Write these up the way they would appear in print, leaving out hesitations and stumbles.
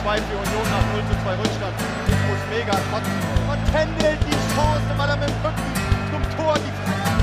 2 für Union nach 0:2 Rückstand. Ich muss mega kotzen. Und Kendall die Chance, weil er mit dem Rücken zum Tor die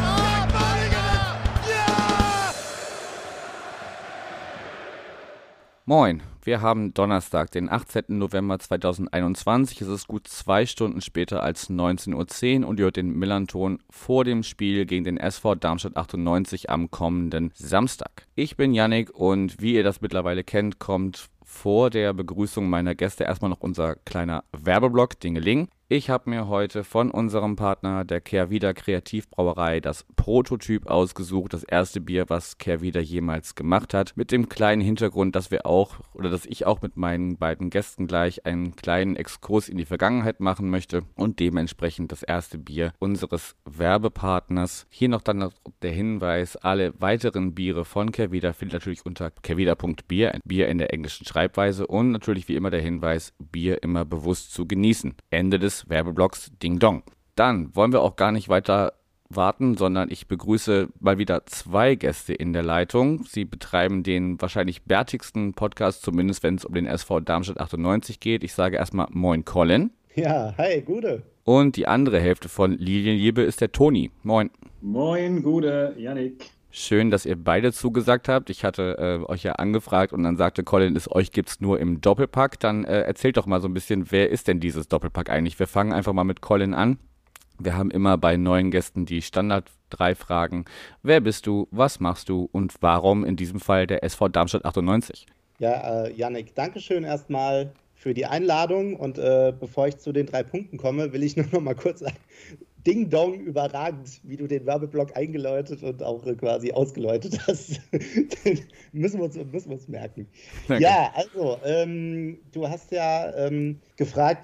Moin, wir haben Donnerstag, den 18. November 2021. Es ist gut 2 Stunden später als 19:10 Uhr und ihr hört den Millern-Ton vor dem Spiel gegen den SV Darmstadt 98 am kommenden Samstag. Ich bin Yannick und wie ihr das mittlerweile kennt, kommt vor der Begrüßung meiner Gäste erstmal noch unser kleiner Werbeblock Dingeling. Ich habe mir heute von unserem Partner der Kehrwieder Kreativbrauerei das Prototyp ausgesucht, das erste Bier, was Kehrwieder jemals gemacht hat, mit dem kleinen Hintergrund, dass ich auch mit meinen beiden Gästen gleich einen kleinen Exkurs in die Vergangenheit machen möchte und dementsprechend das erste Bier unseres Werbepartners. Hier noch dann der Hinweis, alle weiteren Biere von Kehrwieder findet ihr natürlich unter kehrwieder.bier, ein Bier in der englischen Schreibweise und natürlich wie immer der Hinweis, Bier immer bewusst zu genießen. Ende des Werbeblocks Ding Dong. Dann wollen wir auch gar nicht weiter warten, sondern ich begrüße mal wieder 2 Gäste in der Leitung. Sie betreiben den wahrscheinlich bärtigsten Podcast, zumindest wenn es um den SV Darmstadt 98 geht. Ich sage erstmal Moin Colin. Ja, hi, Gude. Und die andere Hälfte von Lilienliebe ist der Toni. Moin. Moin, Gude, Yannick. Schön, dass ihr beide zugesagt habt. Ich hatte euch ja angefragt und dann sagte Colin, euch gibt's nur im Doppelpack. Dann erzählt doch mal so ein bisschen, wer ist denn dieses Doppelpack eigentlich? Wir fangen einfach mal mit Colin an. Wir haben immer bei neuen Gästen die Standard 3 Fragen. Wer bist du, was machst du und warum in diesem Fall der SV Darmstadt 98? Ja, Yannick, Dankeschön erstmal für die Einladung und bevor ich zu den 3 Punkten komme, will ich nur noch mal kurz sagen, Ding Dong, überragend, wie du den Werbeblock eingeläutet und auch quasi ausgeläutet hast. müssen wir uns merken. Okay. Ja, also, du hast ja gefragt,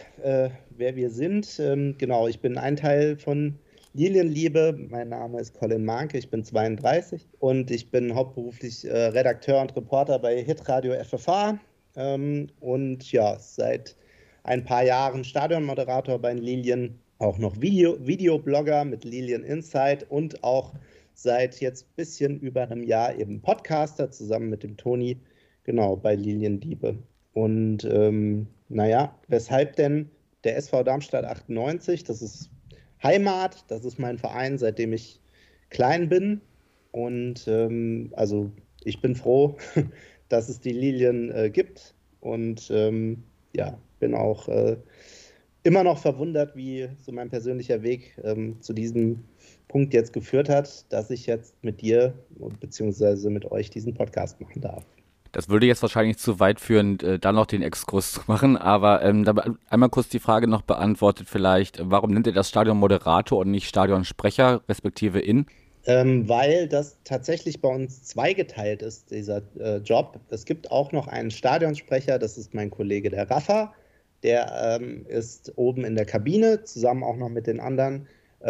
wer wir sind. Genau, ich bin ein Teil von Lilienliebe. Mein Name ist Colin Mahnke, ich bin 32 und ich bin hauptberuflich Redakteur und Reporter bei Hitradio FFH und ja, seit ein paar Jahren Stadionmoderator bei den Lilien. Auch noch Videoblogger mit Lilien Insight und auch seit jetzt ein bisschen über einem Jahr eben Podcaster zusammen mit dem Toni, genau, bei Lilienliebe. Und weshalb denn der SV Darmstadt 98? Das ist Heimat, das ist mein Verein, seitdem ich klein bin. Und also ich bin froh, dass es die Lilien gibt und bin auch immer noch verwundert, wie so mein persönlicher Weg zu diesem Punkt jetzt geführt hat, dass ich jetzt mit dir bzw. mit euch diesen Podcast machen darf. Das würde jetzt wahrscheinlich zu weit führen, da noch den Exkurs zu machen, aber einmal kurz die Frage noch beantwortet vielleicht, warum nennt ihr das Stadion Moderator und nicht Stadionsprecher, respektive in? Weil das tatsächlich bei uns zweigeteilt ist, dieser Job. Es gibt auch noch einen Stadionsprecher, das ist mein Kollege der Rafa. Der ist oben in der Kabine, zusammen auch noch mit den anderen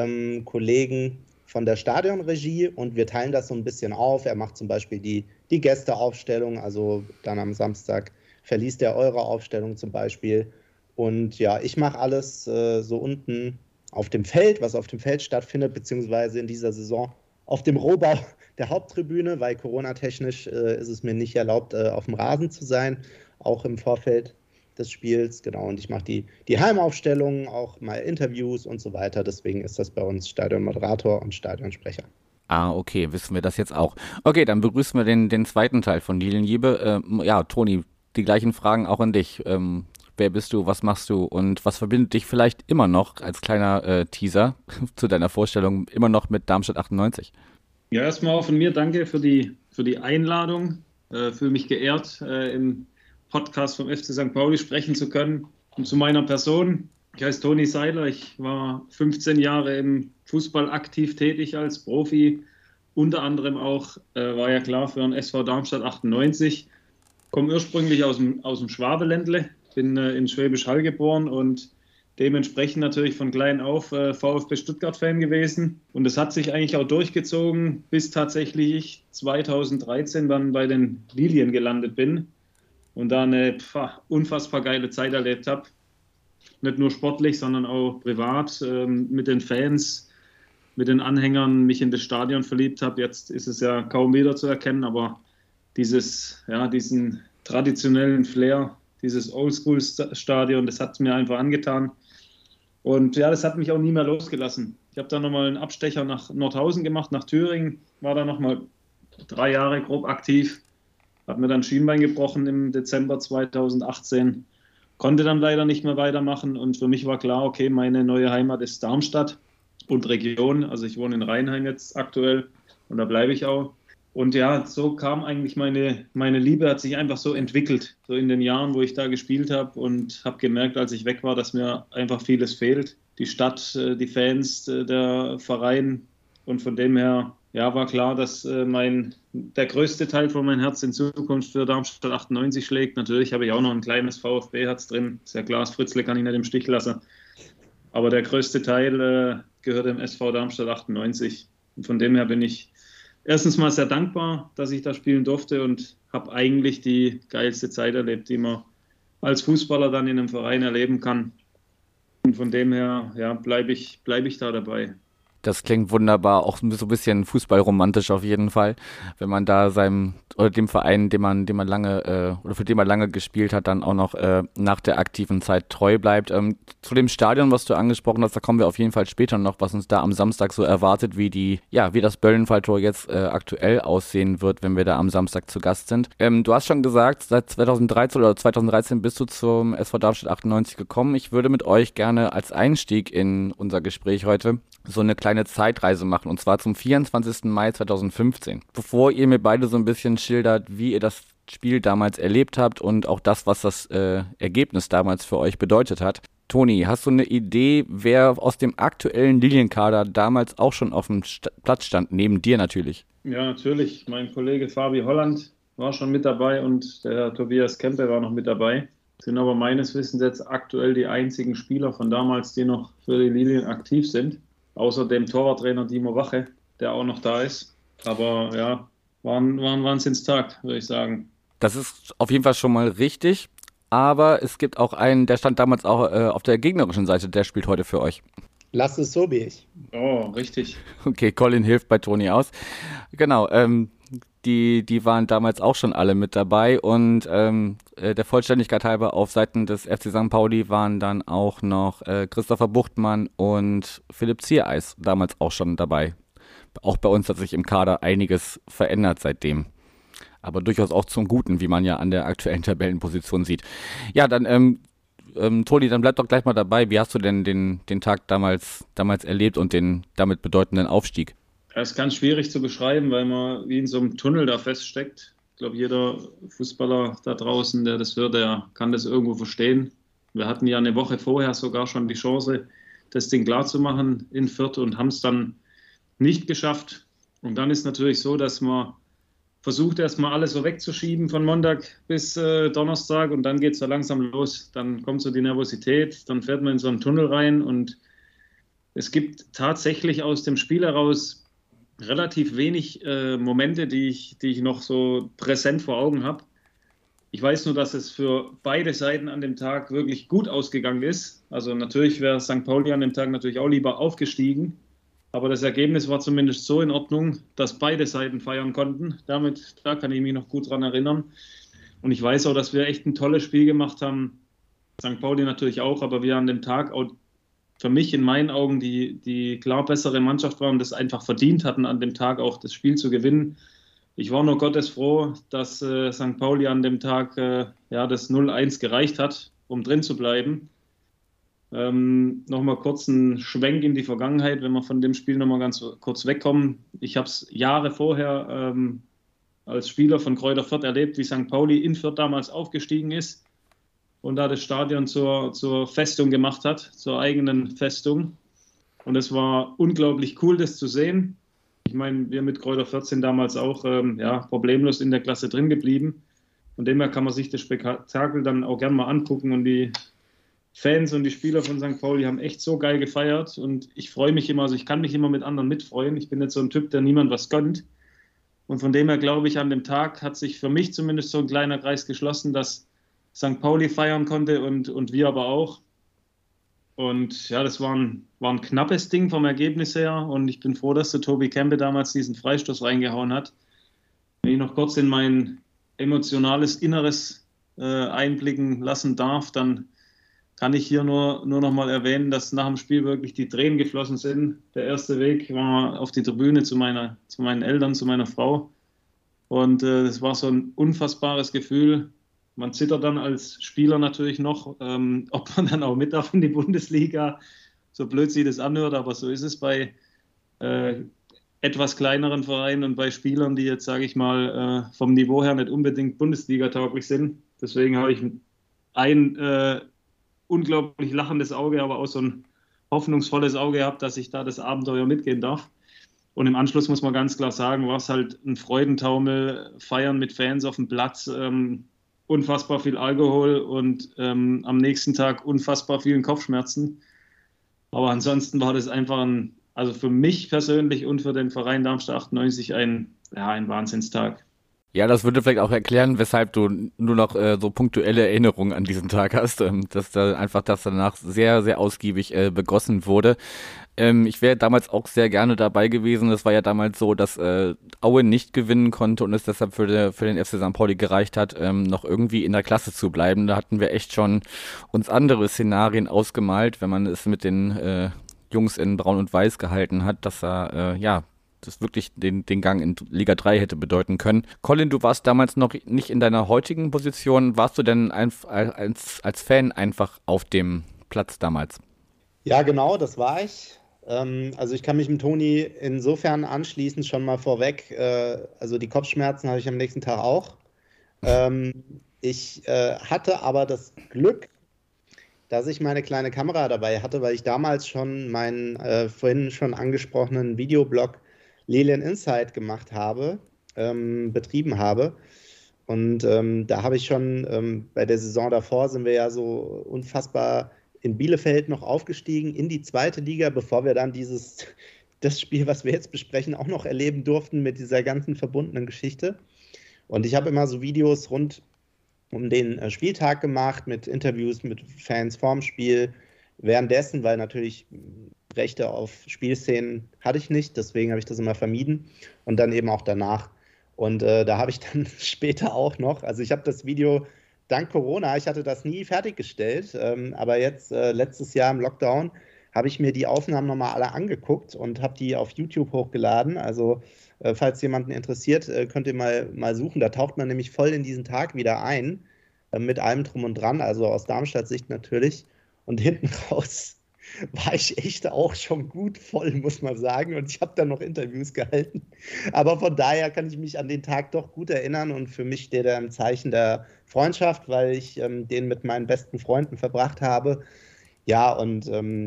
Kollegen von der Stadionregie und wir teilen das so ein bisschen auf. Er macht zum Beispiel die Gästeaufstellung, also dann am Samstag verliest er eure Aufstellung zum Beispiel. Und ja, ich mache alles so unten auf dem Feld, was auf dem Feld stattfindet, beziehungsweise in dieser Saison auf dem Rohbau der Haupttribüne, weil coronatechnisch ist es mir nicht erlaubt, auf dem Rasen zu sein, auch im Vorfeld des Spiels, genau, und ich mache die Heimaufstellungen, auch mal Interviews und so weiter, deswegen ist das bei uns Stadionmoderator und Stadionsprecher. Ah, okay, wissen wir das jetzt auch. Okay, dann begrüßen wir den zweiten Teil von Lilienliebe. Toni, die gleichen Fragen auch an dich. Wer bist du, was machst du und was verbindet dich vielleicht immer noch, als kleiner Teaser zu deiner Vorstellung, immer noch mit Darmstadt 98? Ja, erstmal auch von mir danke für die Einladung. Fühle mich geehrt, im Podcast vom FC St. Pauli sprechen zu können. Und zu meiner Person, ich heiße Toni Seiler, ich war 15 Jahre im Fußball aktiv tätig als Profi, unter anderem auch, war ja klar, für den SV Darmstadt 98. Komme ursprünglich aus dem Schwabeländle, bin in Schwäbisch Hall geboren und dementsprechend natürlich von klein auf VfB Stuttgart-Fan gewesen. Und es hat sich eigentlich auch durchgezogen, bis tatsächlich ich 2013 dann bei den Lilien gelandet bin. Und da eine unfassbar geile Zeit erlebt habe. Nicht nur sportlich, sondern auch privat, mit den Fans, mit den Anhängern, mich in das Stadion verliebt habe. Jetzt ist es ja kaum wieder zu erkennen, aber diesen traditionellen Flair, dieses Oldschool-Stadion, das hat mir einfach angetan. Und ja, das hat mich auch nie mehr losgelassen. Ich habe dann nochmal einen Abstecher nach Nordhausen gemacht, nach Thüringen, war da nochmal 3 Jahre grob aktiv, habe mir dann Schienbein gebrochen im Dezember 2018, konnte dann leider nicht mehr weitermachen und für mich war klar, okay, meine neue Heimat ist Darmstadt und Region, also ich wohne in Rheinheim jetzt aktuell und da bleibe ich auch. Und ja, so kam eigentlich meine Liebe, hat sich einfach so entwickelt, so in den Jahren, wo ich da gespielt habe und habe gemerkt, als ich weg war, dass mir einfach vieles fehlt. Die Stadt, die Fans, der Verein und von dem her ja, war klar, dass der größte Teil von meinem Herz in Zukunft für Darmstadt 98 schlägt. Natürlich habe ich auch noch ein kleines VfB-Herz drin. Ist ja klar, das Fritzle kann ich nicht im Stich lassen. Aber der größte Teil gehört dem SV Darmstadt 98. Und von dem her bin ich erstens mal sehr dankbar, dass ich da spielen durfte und habe eigentlich die geilste Zeit erlebt, die man als Fußballer dann in einem Verein erleben kann. Und von dem her ja, bleib ich da dabei. Das klingt wunderbar, auch so ein bisschen fußballromantisch auf jeden Fall, wenn man da dem Verein, für den man lange gespielt hat, dann auch noch nach der aktiven Zeit treu bleibt. Zu dem Stadion, was du angesprochen hast, da kommen wir auf jeden Fall später noch, was uns da am Samstag so erwartet, wie das Böllenfalltor jetzt aktuell aussehen wird, wenn wir da am Samstag zu Gast sind. Du hast schon gesagt, seit 2013 bist du zum SV Darmstadt 98 gekommen. Ich würde mit euch gerne als Einstieg in unser Gespräch heute so eine kleine Zeitreise machen, und zwar zum 24. Mai 2015. Bevor ihr mir beide so ein bisschen schildert, wie ihr das Spiel damals erlebt habt und auch das, was das Ergebnis damals für euch bedeutet hat. Toni, hast du eine Idee, wer aus dem aktuellen Lilienkader damals auch schon auf dem Platz stand, neben dir natürlich? Ja, natürlich. Mein Kollege Fabi Holland war schon mit dabei und der Herr Tobias Kempe war noch mit dabei. Sind aber meines Wissens jetzt aktuell die einzigen Spieler von damals, die noch für die Lilien aktiv sind. Außer dem Torwarttrainer Dimo Wache, der auch noch da ist. Aber ja, war ein Wahnsinnstag, würde ich sagen. Das ist auf jeden Fall schon mal richtig. Aber es gibt auch einen, der stand damals auch auf der gegnerischen Seite, der spielt heute für euch. Lass es so, wie ich. Oh, richtig. Okay, Colin hilft bei Toni aus. Genau, die waren damals auch schon alle mit dabei und der Vollständigkeit halber auf Seiten des FC St. Pauli waren dann auch noch Christopher Buchtmann und Philipp Ziereis damals auch schon dabei. Auch bei uns hat sich im Kader einiges verändert seitdem. Aber durchaus auch zum Guten, wie man ja an der aktuellen Tabellenposition sieht. Ja, dann Toni, dann bleib doch gleich mal dabei. Wie hast du denn den Tag damals erlebt und den damit bedeutenden Aufstieg? Es ist ganz schwierig zu beschreiben, weil man wie in so einem Tunnel da feststeckt. Ich glaube, jeder Fußballer da draußen, der das hört, der kann das irgendwo verstehen. Wir hatten ja eine Woche vorher sogar schon die Chance, das Ding klar zu machen in Fürth und haben es dann nicht geschafft. Und dann ist natürlich so, dass man versucht, erstmal alles so wegzuschieben von Montag bis Donnerstag und dann geht es so langsam los. Dann kommt so die Nervosität, dann fährt man in so einen Tunnel rein und es gibt tatsächlich aus dem Spiel heraus relativ wenig Momente, die ich noch so präsent vor Augen habe. Ich weiß nur, dass es für beide Seiten an dem Tag wirklich gut ausgegangen ist. Also natürlich wäre St. Pauli an dem Tag natürlich auch lieber aufgestiegen. Aber das Ergebnis war zumindest so in Ordnung, dass beide Seiten feiern konnten. Da kann ich mich noch gut dran erinnern. Und ich weiß auch, dass wir echt ein tolles Spiel gemacht haben. St. Pauli natürlich auch, aber wir an dem Tag auch für mich in meinen Augen die klar bessere Mannschaft waren und das einfach verdient hatten, an dem Tag auch das Spiel zu gewinnen. Ich war nur gottesfroh, dass St. Pauli an dem Tag das 0-1 gereicht hat, um drin zu bleiben. Nochmal kurz einen Schwenk in die Vergangenheit, wenn wir von dem Spiel nochmal ganz kurz wegkommen. Ich habe es Jahre vorher als Spieler von Greuther Fürth erlebt, wie St. Pauli in Fürth damals aufgestiegen ist und da das Stadion zur Festung gemacht hat, zur eigenen Festung. Und es war unglaublich cool, das zu sehen. Ich meine, wir mit Greuther Fürth sind damals auch problemlos in der Klasse drin geblieben. Von dem her kann man sich das Spektakel dann auch gerne mal angucken. Und die Fans und die Spieler von St. Pauli haben echt so geil gefeiert. Und ich freue mich immer, also ich kann mich immer mit anderen mitfreuen. Ich bin nicht so ein Typ, der niemand was gönnt. Und von dem her glaube ich, an dem Tag hat sich für mich zumindest so ein kleiner Kreis geschlossen, dass St. Pauli feiern konnte und wir aber auch. Und ja, das war ein knappes Ding vom Ergebnis her. Und ich bin froh, dass der Tobi Kempe damals diesen Freistoß reingehauen hat. Wenn ich noch kurz in mein emotionales Inneres einblicken lassen darf, dann kann ich hier nur noch mal erwähnen, dass nach dem Spiel wirklich die Tränen geflossen sind. Der erste Weg war auf die Tribüne zu meinen Eltern, zu meiner Frau. Und das war so ein unfassbares Gefühl. Man zittert dann als Spieler natürlich noch, ob man dann auch mit darf in die Bundesliga. So blöd sich das anhört, aber so ist es bei etwas kleineren Vereinen und bei Spielern, die jetzt, sage ich mal, vom Niveau her nicht unbedingt Bundesliga-tauglich sind. Deswegen habe ich ein unglaublich lachendes Auge, aber auch so ein hoffnungsvolles Auge gehabt, dass ich da das Abenteuer mitgehen darf. Und im Anschluss muss man ganz klar sagen, war es halt ein Freudentaumel, Feiern mit Fans auf dem Platz, unfassbar viel Alkohol und am nächsten Tag unfassbar vielen Kopfschmerzen. Aber ansonsten war das einfach also für mich persönlich und für den Verein Darmstadt 98 ein Wahnsinnstag. Ja, das würde vielleicht auch erklären, weshalb du nur noch so punktuelle Erinnerungen an diesen Tag hast, dass da einfach das danach sehr, sehr ausgiebig begossen wurde. Ich wäre damals auch sehr gerne dabei gewesen. Es war ja damals so, dass Aue nicht gewinnen konnte und es deshalb für den FC St. Pauli gereicht hat, noch irgendwie in der Klasse zu bleiben. Da hatten wir echt schon uns andere Szenarien ausgemalt, wenn man es mit den Jungs in Braun und Weiß gehalten hat, dass er das wirklich den Gang in Liga 3 hätte bedeuten können. Colin, du warst damals noch nicht in deiner heutigen Position. Warst du denn als Fan einfach auf dem Platz damals? Ja, genau, das war ich. Also ich kann mich mit Toni insofern anschließen, schon mal vorweg. Also die Kopfschmerzen hatte ich am nächsten Tag auch. Ich hatte aber das Glück, dass ich meine kleine Kamera dabei hatte, weil ich damals schon meinen vorhin schon angesprochenen Videoblog Lilian Insight betrieben habe. Und da habe ich schon bei der Saison davor sind wir ja so unfassbar in Bielefeld noch aufgestiegen in die zweite Liga, bevor wir dann das Spiel, was wir jetzt besprechen, auch noch erleben durften mit dieser ganzen verbundenen Geschichte. Und ich habe immer so Videos rund um den Spieltag gemacht, mit Interviews mit Fans vorm Spiel, währenddessen, weil natürlich Rechte auf Spielszenen hatte ich nicht, deswegen habe ich das immer vermieden und dann eben auch danach. Und da habe ich dann später auch noch, also ich habe das Video dank Corona, ich hatte das nie fertiggestellt, aber jetzt letztes Jahr im Lockdown habe ich mir die Aufnahmen nochmal alle angeguckt und habe die auf YouTube hochgeladen. Also falls jemanden interessiert, könnt ihr mal suchen. Da taucht man nämlich voll in diesen Tag wieder ein, mit allem drum und dran, also aus Darmstadt-Sicht natürlich. Und hinten raus war ich echt auch schon gut voll, muss man sagen. Und ich habe dann noch Interviews gehalten. Aber von daher kann ich mich an den Tag doch gut erinnern. Und für mich steht er im Zeichen der Freundschaft, weil ich den mit meinen besten Freunden verbracht habe. Ja, und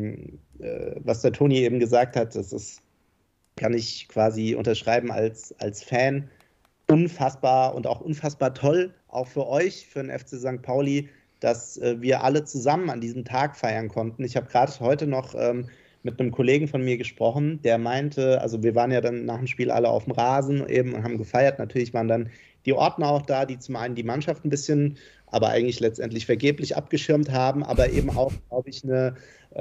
was der Toni eben gesagt hat, kann ich quasi unterschreiben als Fan. Unfassbar und auch unfassbar toll, auch für euch, für den FC St. Pauli, dass wir alle zusammen an diesem Tag feiern konnten. Ich habe gerade heute noch mit einem Kollegen von mir gesprochen, der meinte, also wir waren ja dann nach dem Spiel alle auf dem Rasen eben und haben gefeiert. Natürlich waren dann die Ordner auch da, die zum einen die Mannschaft ein bisschen, aber eigentlich letztendlich vergeblich abgeschirmt haben, aber eben auch, glaube ich, eine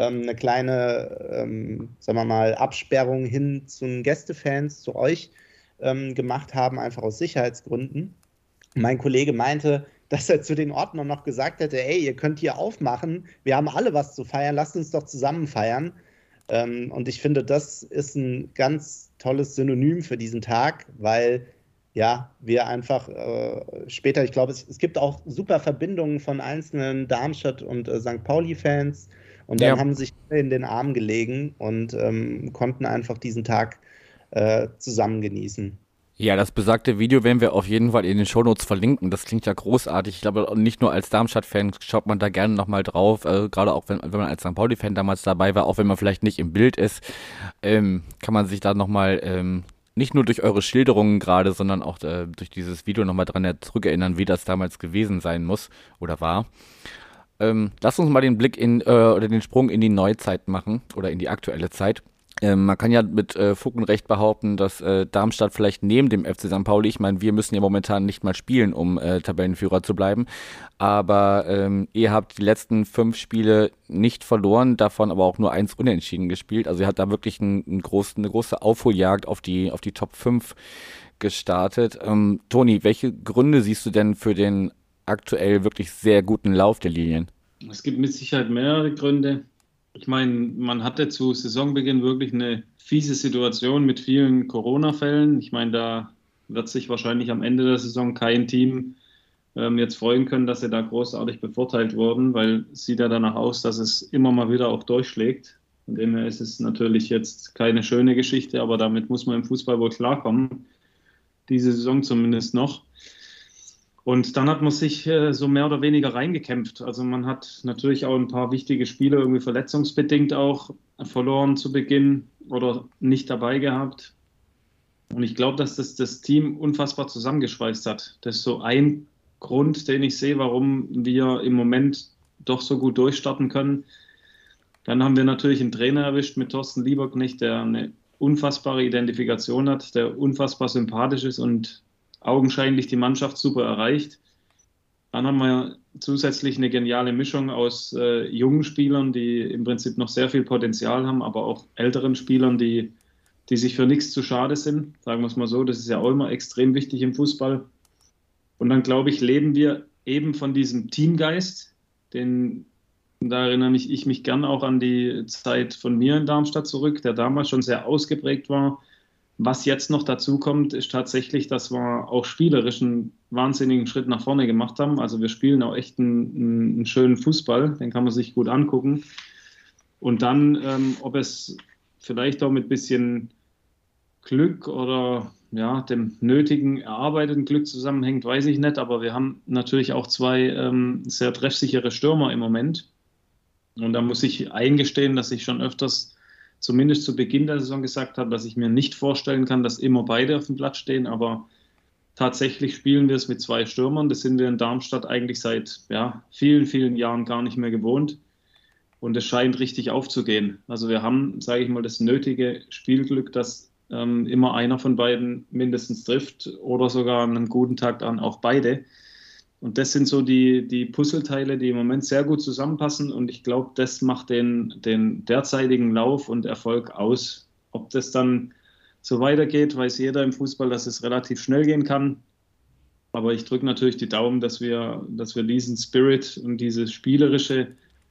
kleine, sagen wir mal, Absperrung hin zu den Gästefans, zu euch gemacht haben, einfach aus Sicherheitsgründen. Mein Kollege meinte, dass er zu den Ordnern noch gesagt hätte, ey, ihr könnt hier aufmachen, wir haben alle was zu feiern, lasst uns doch zusammen feiern. Und ich finde, das ist ein ganz tolles Synonym für diesen Tag, weil ja, wir einfach später, ich glaube, es gibt auch super Verbindungen von einzelnen Darmstadt- und St. Pauli-Fans und dann haben sich in den Arm gelegen und konnten einfach diesen Tag zusammen genießen. Ja, das besagte Video werden wir auf jeden Fall in den Shownotes verlinken. Das klingt ja großartig. Ich glaube, nicht nur als Darmstadt-Fan schaut man da gerne nochmal drauf, gerade auch wenn man als St. Pauli-Fan damals dabei war, auch wenn man vielleicht nicht im Bild ist, kann man sich da nochmal nicht nur durch eure Schilderungen gerade, sondern auch durch dieses Video nochmal dran zurückerinnern, wie das damals gewesen sein muss oder war. Lasst uns mal den Blick oder den Sprung in die Neuzeit machen oder in die aktuelle Zeit. Man kann ja mit Fug und Recht behaupten, dass Darmstadt vielleicht neben dem FC St. Pauli, ich meine, wir müssen ja momentan nicht mal spielen, um Tabellenführer zu bleiben, aber ihr habt die letzten 5 Spiele nicht verloren, davon aber auch nur 1 unentschieden gespielt. Also ihr habt da wirklich eine große Aufholjagd auf die Top 5 gestartet. Toni, welche Gründe siehst du denn für den aktuell wirklich sehr guten Lauf der Linien? Es gibt mit Sicherheit mehrere Gründe. Ich meine, man hatte zu Saisonbeginn wirklich eine fiese Situation mit vielen Corona-Fällen. Ich meine, da wird sich wahrscheinlich am Ende der Saison kein Team jetzt freuen können, dass sie da großartig bevorteilt wurden, weil es sieht ja danach aus, dass es immer mal wieder auch durchschlägt. Von dem her ist es natürlich jetzt keine schöne Geschichte, aber damit muss man im Fußball wohl klarkommen. Diese Saison zumindest noch. Und dann hat man sich so mehr oder weniger reingekämpft. Also man hat natürlich auch ein paar wichtige Spiele irgendwie verletzungsbedingt auch verloren zu Beginn oder nicht dabei gehabt. Und ich glaube, dass das Team unfassbar zusammengeschweißt hat. Das ist so ein Grund, den ich sehe, warum wir im Moment doch so gut durchstarten können. Dann haben wir natürlich einen Trainer erwischt mit Thorsten Lieberknecht, der eine unfassbare Identifikation hat, der unfassbar sympathisch ist und augenscheinlich die Mannschaft super erreicht. Dann haben wir zusätzlich eine geniale Mischung aus jungen Spielern, die im Prinzip noch sehr viel Potenzial haben, aber auch älteren Spielern, die sich für nichts zu schade sind. Sagen wir es mal so, das ist ja auch immer extrem wichtig im Fußball. Und dann, glaube ich, leben wir eben von diesem Teamgeist, da erinnere ich mich gern auch an die Zeit von mir in Darmstadt zurück, der damals schon sehr ausgeprägt war. Was jetzt noch dazu kommt, ist tatsächlich, dass wir auch spielerisch einen wahnsinnigen Schritt nach vorne gemacht haben. Also wir spielen auch echt einen schönen Fußball, den kann man sich gut angucken. Und dann, ob es vielleicht auch mit ein bisschen Glück oder ja, dem nötigen erarbeiteten Glück zusammenhängt, weiß ich nicht. Aber wir haben natürlich auch zwei sehr treffsichere Stürmer im Moment. Und da muss ich eingestehen, dass ich schon öfters, zumindest zu Beginn der Saison, gesagt habe, dass ich mir nicht vorstellen kann, dass immer beide auf dem Platz stehen. Aber tatsächlich spielen wir es mit zwei Stürmern. Das sind wir in Darmstadt eigentlich seit vielen, vielen Jahren gar nicht mehr gewohnt. Und es scheint richtig aufzugehen. Also wir haben, sage ich mal, das nötige Spielglück, dass immer einer von beiden mindestens trifft oder sogar an einem guten Tag dann auch beide. Und das sind so die Puzzleteile, die im Moment sehr gut zusammenpassen. Und ich glaube, das macht den derzeitigen Lauf und Erfolg aus. Ob das dann so weitergeht, weiß jeder im Fußball, dass es relativ schnell gehen kann. Aber ich drücke natürlich die Daumen, dass wir diesen Spirit und diese spielerische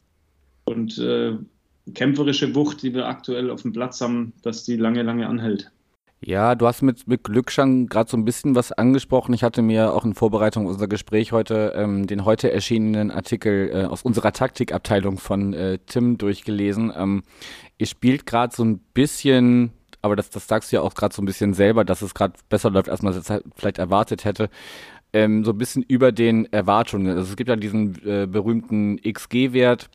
und kämpferische Wucht, die wir aktuell auf dem Platz haben, dass die lange, lange anhält. Ja, du hast mit Glück schon gerade so ein bisschen was angesprochen. Ich hatte mir auch in Vorbereitung auf unser Gespräch heute den heute erschienenen Artikel aus unserer Taktikabteilung von Tim durchgelesen. Ihr spielt gerade so ein bisschen, aber das sagst du ja auch gerade so ein bisschen selber, dass es gerade besser läuft, als man es vielleicht erwartet hätte, so ein bisschen über den Erwartungen. Also es gibt ja diesen berühmten XG-Wert.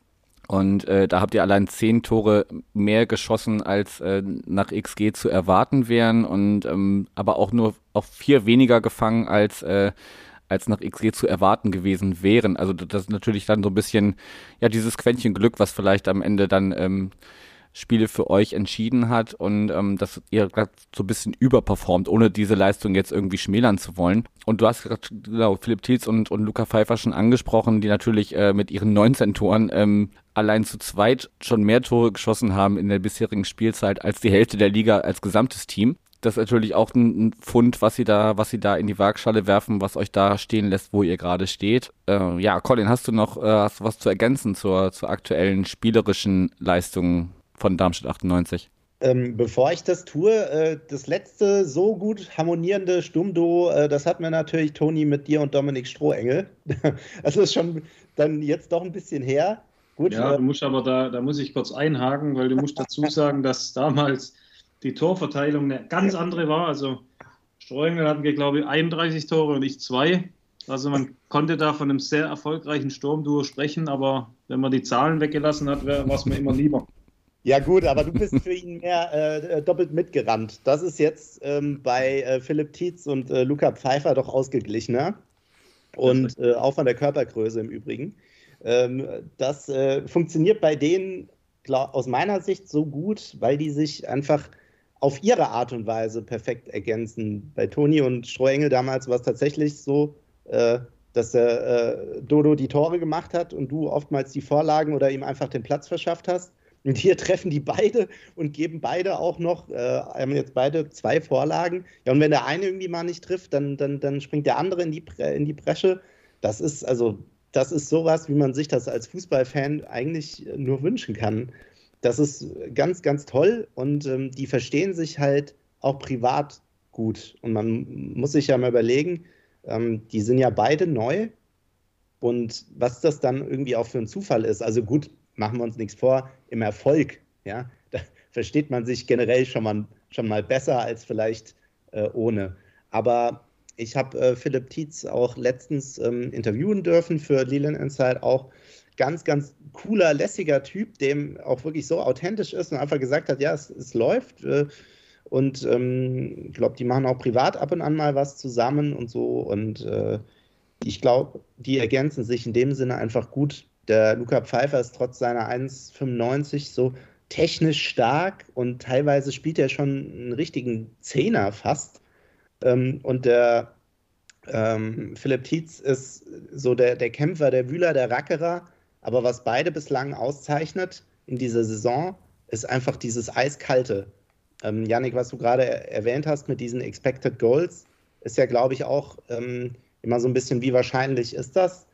Und da habt ihr allein 10 Tore mehr geschossen, als nach XG zu erwarten wären, und aber auch nur 4 weniger gefangen, als nach XG zu erwarten gewesen wären. Also das ist natürlich dann so ein bisschen ja dieses Quäntchen Glück, was vielleicht am Ende dann Spiele für euch entschieden hat, und dass ihr gerade so ein bisschen überperformt, ohne diese Leistung jetzt irgendwie schmälern zu wollen. Und du hast gerade genau Philipp Tietz und Luca Pfeiffer schon angesprochen, die natürlich mit ihren 19 Toren allein zu zweit schon mehr Tore geschossen haben in der bisherigen Spielzeit als die Hälfte der Liga als gesamtes Team. Das ist natürlich auch ein Pfund, was sie da in die Waagschale werfen, was euch da stehen lässt, wo ihr gerade steht. Ja, Colin, hast du was zu ergänzen zur aktuellen spielerischen Leistung von Darmstadt 98? Bevor ich das tue, das letzte so gut harmonierende Sturmduo, das hatten wir natürlich, Toni, mit dir und Dominik Strohengel. Das ist schon dann jetzt doch ein bisschen her. Gut, ja, du musst aber da muss ich kurz einhaken, weil du musst dazu sagen, dass damals die Torverteilung eine ganz andere war. Also Strohengel hatten, glaube ich, 31 Tore und ich 2. Also man konnte da von einem sehr erfolgreichen Sturmduo sprechen, aber wenn man die Zahlen weggelassen hat, war es mir immer lieber. Ja gut, aber du bist für ihn mehr doppelt mitgerannt. Das ist jetzt bei Philipp Tietz und Luca Pfeiffer doch ausgeglichener. Und auch von der Körpergröße im Übrigen. Das funktioniert bei denen aus meiner Sicht so gut, weil die sich einfach auf ihre Art und Weise perfekt ergänzen. Bei Toni und Strohengel damals war es tatsächlich so, dass Dodo die Tore gemacht hat und du oftmals die Vorlagen oder ihm einfach den Platz verschafft hast. Und hier treffen die beide und geben beide auch noch, haben jetzt beide 2 Vorlagen. Ja, und wenn der eine irgendwie mal nicht trifft, dann springt der andere in die Bresche. das ist sowas, wie man sich das als Fußballfan eigentlich nur wünschen kann. Das ist ganz, ganz toll und die verstehen sich halt auch privat gut. Und man muss sich ja mal überlegen, die sind ja beide neu und was das dann irgendwie auch für ein Zufall ist. Also gut, machen wir uns nichts vor, im Erfolg, ja, da versteht man sich generell schon mal besser als vielleicht ohne. Aber ich habe Philipp Tietz auch letztens interviewen dürfen für Leyland Insight, auch ganz, ganz cooler, lässiger Typ, dem auch wirklich so authentisch ist und einfach gesagt hat, ja, es läuft und ich glaube, die machen auch privat ab und an mal was zusammen und so und ich glaube, die ergänzen sich in dem Sinne einfach gut. Der Luca Pfeiffer ist trotz seiner 1,95 so technisch stark und teilweise spielt er schon einen richtigen Zehner fast. Und der Philipp Tietz ist so der Kämpfer, der Wühler, der Rackerer. Aber was beide bislang auszeichnet in dieser Saison, ist einfach dieses Eiskalte. Yannick, was du gerade erwähnt hast mit diesen Expected Goals, ist ja, glaube ich, auch immer so ein bisschen, wie wahrscheinlich ist das?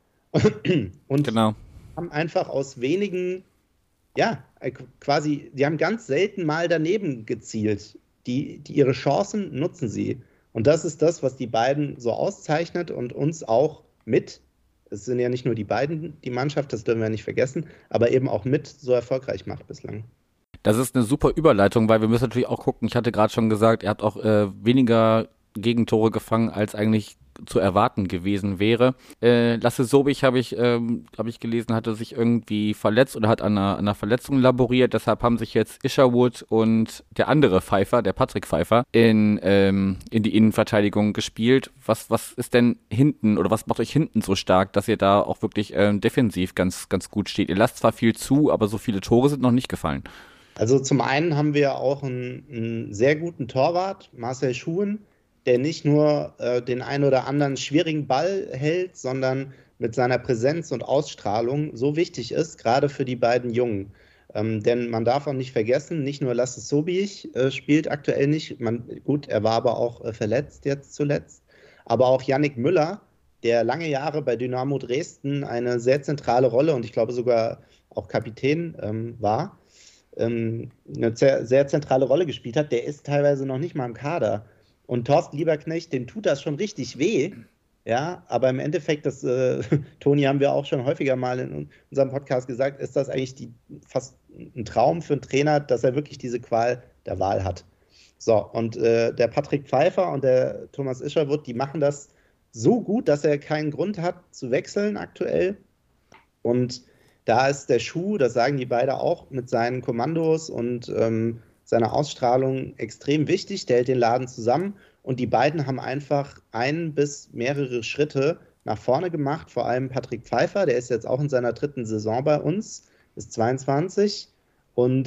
Und genau. Haben einfach aus wenigen, ja, quasi, die haben ganz selten mal daneben gezielt. Die ihre Chancen nutzen sie. Und das ist das, was die beiden so auszeichnet und uns auch mit, es sind ja nicht nur die beiden, die Mannschaft, das dürfen wir nicht vergessen, aber eben auch mit so erfolgreich macht bislang. Das ist eine super Überleitung, weil wir müssen natürlich auch gucken, ich hatte gerade schon gesagt, ihr habt auch weniger Gegentore gefangen, als eigentlich zu erwarten gewesen wäre. Lasse Sobich, habe ich gelesen, hatte sich irgendwie verletzt oder hat an einer Verletzung laboriert. Deshalb haben sich jetzt Isherwood und der andere Pfeiffer, der Patrick Pfeiffer, in die Innenverteidigung gespielt. Was ist denn hinten oder was macht euch hinten so stark, dass ihr da auch wirklich defensiv ganz, ganz gut steht? Ihr lasst zwar viel zu, aber so viele Tore sind noch nicht gefallen. Also zum einen haben wir auch einen sehr guten Torwart, Marcel Schuhen, der nicht nur den ein oder anderen schwierigen Ball hält, sondern mit seiner Präsenz und Ausstrahlung so wichtig ist, gerade für die beiden Jungen. Denn man darf auch nicht vergessen, nicht nur Lasse Sobich spielt aktuell nicht, gut, er war aber auch verletzt jetzt zuletzt, aber auch Yannick Müller, der lange Jahre bei Dynamo Dresden eine sehr zentrale Rolle und ich glaube sogar auch Kapitän war, eine sehr, sehr zentrale Rolle gespielt hat, der ist teilweise noch nicht mal im Kader. Und Thorsten Lieberknecht, dem tut das schon richtig weh, ja, aber im Endeffekt, das, Toni, haben wir auch schon häufiger mal in unserem Podcast gesagt, ist das eigentlich fast ein Traum für einen Trainer, dass er wirklich diese Qual der Wahl hat. So, und der Patrick Pfeiffer und der Thomas Isherwood, die machen das so gut, dass er keinen Grund hat zu wechseln aktuell. Und da ist der Schuh, das sagen die beide auch, mit seinen Kommandos und seiner Ausstrahlung extrem wichtig. Der hält den Laden zusammen und die beiden haben einfach ein bis mehrere Schritte nach vorne gemacht. Vor allem Patrick Pfeiffer, der ist jetzt auch in seiner 3. Saison bei uns, ist 22 und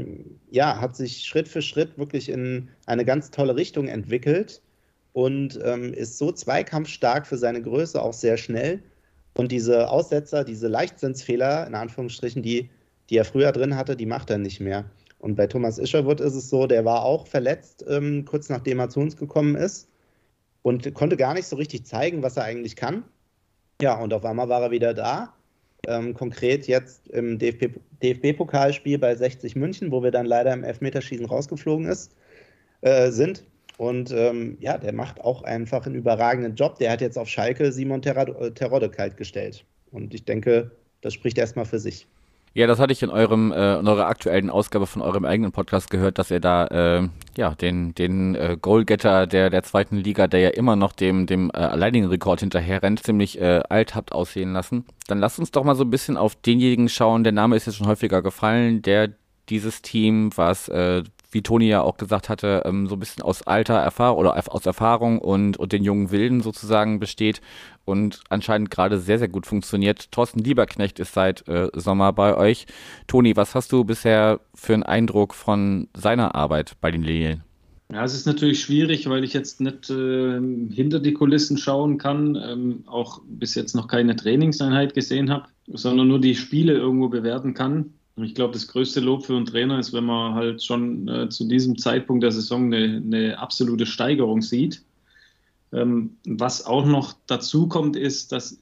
hat sich Schritt für Schritt wirklich in eine ganz tolle Richtung entwickelt und ist so zweikampfstark für seine Größe, auch sehr schnell. Und diese Aussetzer, diese Leichtsinnsfehler, in Anführungsstrichen, die er früher drin hatte, die macht er nicht mehr. Und bei Thomas Isherwood ist es so, der war auch verletzt, kurz nachdem er zu uns gekommen ist und konnte gar nicht so richtig zeigen, was er eigentlich kann. Ja, und auf einmal war er wieder da. Konkret jetzt im DFB-Pokalspiel bei 60 München, wo wir dann leider im Elfmeterschießen rausgeflogen sind. Und der macht auch einfach einen überragenden Job. Der hat jetzt auf Schalke Simon Terodde kalt gestellt. Und ich denke, das spricht erstmal für sich. Ja, das hatte ich in eurer aktuellen Ausgabe von eurem eigenen Podcast gehört, dass ihr da den Goalgetter der 2. Liga, der ja immer noch dem alleinigen Rekord hinterher rennt, ziemlich alt habt aussehen lassen. Dann lasst uns doch mal so ein bisschen auf denjenigen schauen, der Name ist jetzt schon häufiger gefallen, der dieses Team, was wie Toni ja auch gesagt hatte, so ein bisschen aus alter Erfahrung oder aus Erfahrung und den jungen Wilden sozusagen besteht und anscheinend gerade sehr, sehr gut funktioniert. Thorsten Lieberknecht ist seit Sommer bei euch. Toni, was hast du bisher für einen Eindruck von seiner Arbeit bei den Lilien? Ja, es ist natürlich schwierig, weil ich jetzt nicht hinter die Kulissen schauen kann, auch bis jetzt noch keine Trainingseinheit gesehen habe, sondern nur die Spiele irgendwo bewerten kann. Ich glaube, das größte Lob für einen Trainer ist, wenn man halt schon zu diesem Zeitpunkt der Saison eine absolute Steigerung sieht. Was auch noch dazu kommt, ist, dass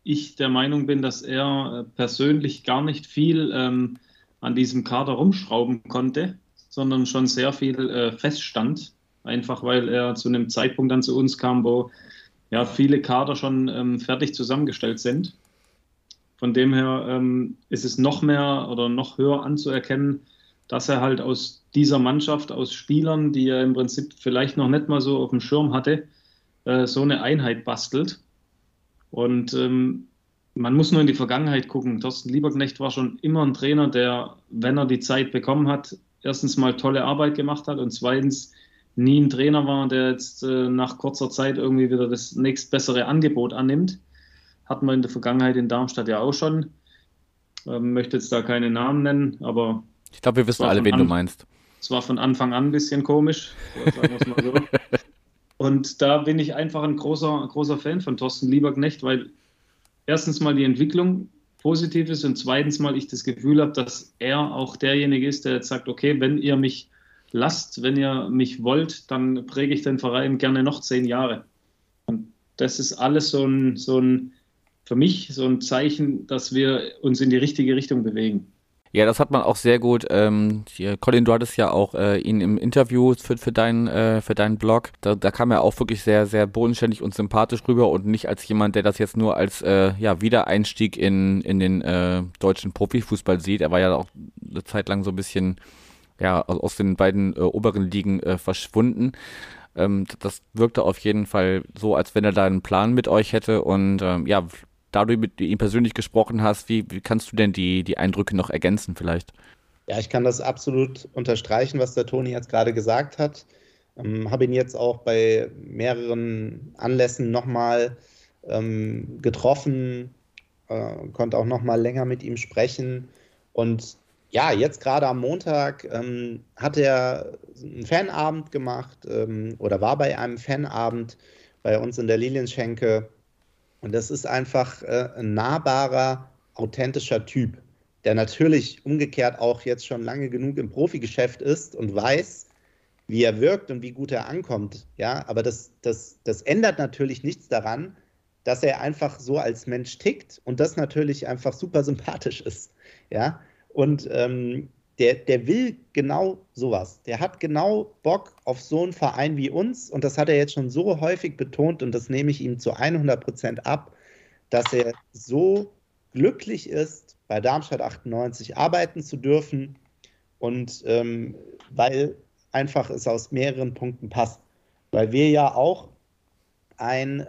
ich der Meinung bin, dass er persönlich gar nicht viel an diesem Kader rumschrauben konnte, sondern schon sehr viel feststand. Einfach weil er zu einem Zeitpunkt dann zu uns kam, wo ja viele Kader schon fertig zusammengestellt sind. Von dem her ist es noch mehr oder noch höher anzuerkennen, dass er halt aus dieser Mannschaft, aus Spielern, die er im Prinzip vielleicht noch nicht mal so auf dem Schirm hatte, so eine Einheit bastelt. Und man muss nur in die Vergangenheit gucken. Thorsten Lieberknecht war schon immer ein Trainer, der, wenn er die Zeit bekommen hat, erstens mal tolle Arbeit gemacht hat und zweitens nie ein Trainer war, der jetzt nach kurzer Zeit irgendwie wieder das nächstbessere Angebot annimmt. Hatten wir in der Vergangenheit in Darmstadt ja auch schon. Möchte jetzt da keine Namen nennen, aber ich glaube, wir wissen alle, wen du meinst. Es war von Anfang an ein bisschen komisch, sagen wir es mal so. Und da bin ich einfach ein großer Fan von Thorsten Lieberknecht, weil erstens mal die Entwicklung positiv ist und zweitens mal ich das Gefühl habe, dass er auch derjenige ist, der jetzt sagt, okay, wenn ihr mich lasst, wenn ihr mich wollt, dann präge ich den Verein gerne noch 10 Jahre. Und das ist alles für mich so ein Zeichen, dass wir uns in die richtige Richtung bewegen. Ja, das hat man auch sehr gut. Colin, du hattest ja auch ihn im Interview für deinen Blog. Da kam er auch wirklich sehr, sehr bodenständig und sympathisch rüber und nicht als jemand, der das jetzt nur als Wiedereinstieg in den deutschen Profifußball sieht. Er war ja auch eine Zeit lang so ein bisschen aus den beiden oberen Ligen verschwunden. Das wirkte auf jeden Fall so, als wenn er da einen Plan mit euch hätte und da du mit ihm persönlich gesprochen hast, wie kannst du denn die Eindrücke noch ergänzen vielleicht? Ja, ich kann das absolut unterstreichen, was der Toni jetzt gerade gesagt hat. Habe ihn jetzt auch bei mehreren Anlässen nochmal getroffen, konnte auch nochmal länger mit ihm sprechen. Und ja, jetzt gerade am Montag hat er einen Fanabend gemacht oder war bei einem Fanabend bei uns in der Lilienschenke. Und das ist einfach ein nahbarer, authentischer Typ, der natürlich umgekehrt auch jetzt schon lange genug im Profigeschäft ist und weiß, wie er wirkt und wie gut er ankommt. Ja, aber das ändert natürlich nichts daran, dass er einfach so als Mensch tickt und das natürlich einfach super sympathisch ist. Ja, und der will genau sowas. Der hat genau Bock auf so einen Verein wie uns und das hat er jetzt schon so häufig betont und das nehme ich ihm zu 100% ab, dass er so glücklich ist, bei Darmstadt 98 arbeiten zu dürfen und weil einfach es aus mehreren Punkten passt. Weil wir ja auch ein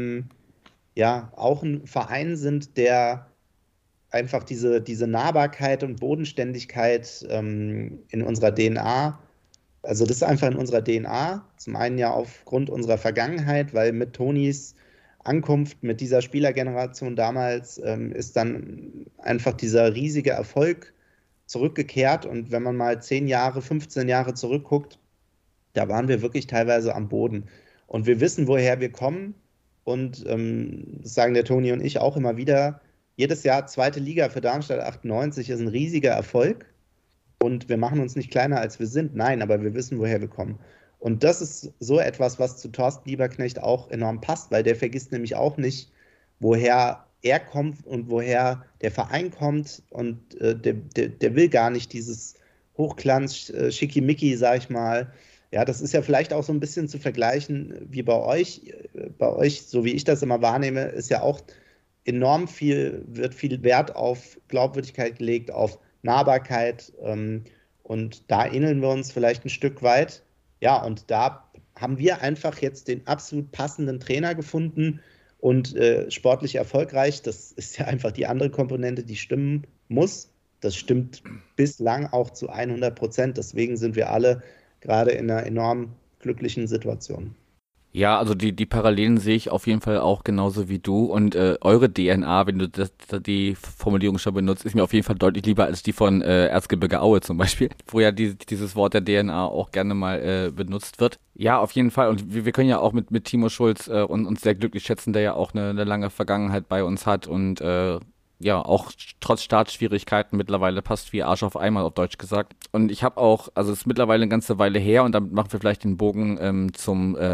Verein sind, der einfach diese Nahbarkeit und Bodenständigkeit in unserer DNA, also das ist einfach in unserer DNA, zum einen ja aufgrund unserer Vergangenheit, weil mit Tonis Ankunft, mit dieser Spielergeneration damals ist dann einfach dieser riesige Erfolg zurückgekehrt und wenn man mal 10 Jahre, 15 Jahre zurückguckt, da waren wir wirklich teilweise am Boden und wir wissen, woher wir kommen und das sagen der Toni und ich auch immer wieder, jedes Jahr 2. Liga für Darmstadt 98 ist ein riesiger Erfolg und wir machen uns nicht kleiner, als wir sind. Nein, aber wir wissen, woher wir kommen. Und das ist so etwas, was zu Thorsten Lieberknecht auch enorm passt, weil der vergisst nämlich auch nicht, woher er kommt und woher der Verein kommt und der will gar nicht dieses Hochglanz, Schickimicki, sag ich mal. Ja, das ist ja vielleicht auch so ein bisschen zu vergleichen wie bei euch. Bei euch, so wie ich das immer wahrnehme, ist ja auch wird viel Wert auf Glaubwürdigkeit gelegt, auf Nahbarkeit und da ähneln wir uns vielleicht ein Stück weit. Ja, und da haben wir einfach jetzt den absolut passenden Trainer gefunden und sportlich erfolgreich. Das ist ja einfach die andere Komponente, die stimmen muss. Das stimmt bislang auch zu 100%. Deswegen sind wir alle gerade in einer enorm glücklichen Situation. Ja, also die Parallelen sehe ich auf jeden Fall auch genauso wie du und eure DNA, wenn du die Formulierung schon benutzt, ist mir auf jeden Fall deutlich lieber als die von Erzgebirge Aue zum Beispiel, wo ja dieses Wort der DNA auch gerne mal benutzt wird. Ja, auf jeden Fall und wir können ja auch mit Timo Schulz uns sehr glücklich schätzen, der ja auch eine lange Vergangenheit bei uns hat und auch trotz Startschwierigkeiten mittlerweile passt wie Arsch auf Eimer, auf Deutsch gesagt. Und ich habe auch, also es ist mittlerweile eine ganze Weile her und damit machen wir vielleicht den Bogen zum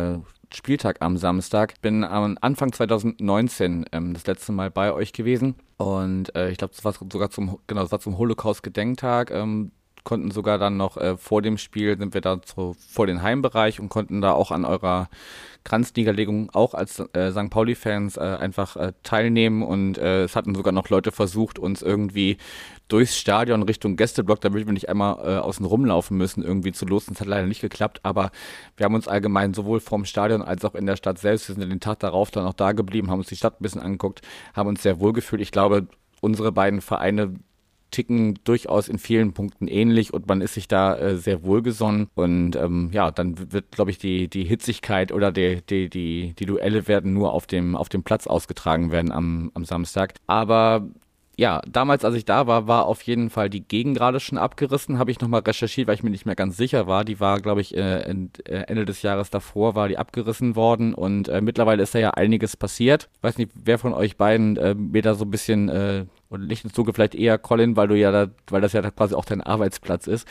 Spieltag am Samstag. Bin am Anfang 2019 das letzte Mal bei euch gewesen und ich glaube, das war sogar zum Holocaust-Gedenktag. Konnten sogar dann noch vor dem Spiel, sind wir da vor den Heimbereich und konnten da auch an eurer Kranzniederlegung auch als St. Pauli-Fans einfach teilnehmen und es hatten sogar noch Leute versucht, uns irgendwie durchs Stadion Richtung Gästeblock, damit wir nicht einmal außen rumlaufen müssen, irgendwie zu losen. Das hat leider nicht geklappt, aber wir haben uns allgemein sowohl vorm Stadion als auch in der Stadt selbst, wir sind den Tag darauf dann auch da geblieben, haben uns die Stadt ein bisschen angeguckt, haben uns sehr wohl gefühlt. Ich glaube, unsere beiden Vereine ticken durchaus in vielen Punkten ähnlich und man ist sich da sehr wohlgesonnen und dann wird, glaube ich, die Hitzigkeit oder die Duelle werden nur auf dem Platz ausgetragen werden am Samstag. Aber ja, damals, als ich da war auf jeden Fall die Gegengrade schon abgerissen, habe ich nochmal recherchiert, weil ich mir nicht mehr ganz sicher war. Die war, glaube ich, Ende des Jahres davor war die abgerissen worden und mittlerweile ist da ja einiges passiert. Ich weiß nicht, wer von euch beiden mir da so ein bisschen oder Licht ins Dunkel, vielleicht eher Colin, weil das ja quasi auch dein Arbeitsplatz ist.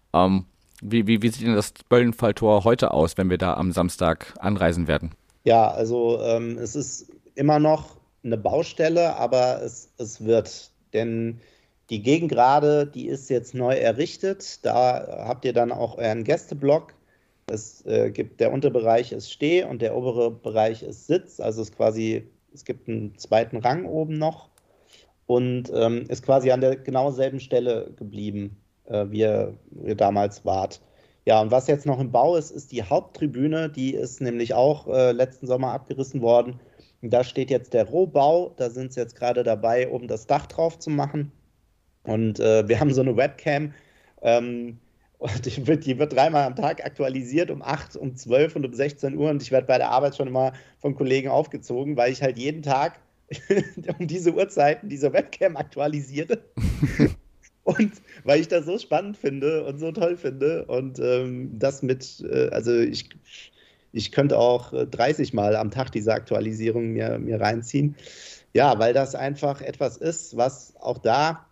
Wie sieht denn das Böllenfalltor heute aus, wenn wir da am Samstag anreisen werden? Ja, also es ist immer noch eine Baustelle, aber es wird. Denn die Gegengrade, die ist jetzt neu errichtet. Da habt ihr dann auch euren Gästeblock. Der Unterbereich ist Steh und der obere Bereich ist Sitz. Also es gibt einen zweiten Rang oben noch und ist quasi an der genau selben Stelle geblieben, wie ihr damals wart. Ja, und was jetzt noch im Bau ist, ist die Haupttribüne. Die ist nämlich auch letzten Sommer abgerissen worden. Und da steht jetzt der Rohbau. Da sind sie jetzt gerade dabei, oben das Dach drauf zu machen. Und wir haben so eine Webcam. Und die wird 3-mal am Tag aktualisiert, um 8, um 12 und um 16 Uhr. Und ich werde bei der Arbeit schon immer von Kollegen aufgezogen, weil ich halt jeden Tag um diese Uhrzeiten diese Webcam aktualisiere. Und weil ich das so spannend finde und so toll finde. Und ich könnte auch 30 Mal am Tag diese Aktualisierung mir reinziehen. Ja, weil das einfach etwas ist, was auch da